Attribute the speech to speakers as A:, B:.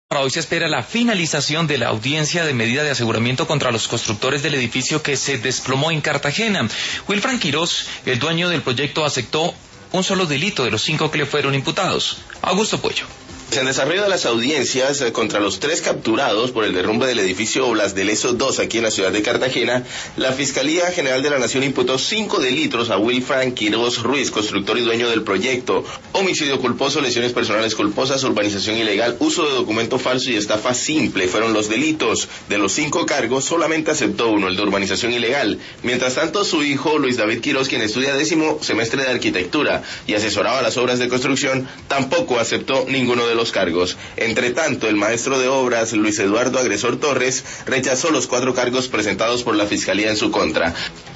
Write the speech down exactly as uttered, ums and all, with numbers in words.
A: Para hoy se espera la finalización de la audiencia de medida de aseguramiento contra los constructores del edificio que se desplomó en Cartagena. Wilfran Quirós, el dueño del proyecto, aceptó un solo delito de los cinco que le fueron imputados. Augusto Puello.
B: En desarrollo de las audiencias eh, contra los tres capturados por el derrumbe del edificio Blas de Lezo dos aquí en la ciudad de Cartagena, la Fiscalía General de la Nación imputó cinco delitos a Wilfran Quirós Ruiz, constructor y dueño del proyecto: homicidio culposo, lesiones personales culposas, urbanización ilegal, uso de documento falso y estafa simple. Fueron los delitos. De los cinco cargos, solamente aceptó uno, el de urbanización ilegal. Mientras tanto, su hijo, Luis David Quirós, quien estudia décimo semestre de arquitectura y asesoraba las obras de construcción, tampoco aceptó ninguno de los los cargos. Entre tanto, el maestro de obras, Luis Eduardo Agresor Torres, rechazó los cuatro cargos presentados por la Fiscalía en su contra.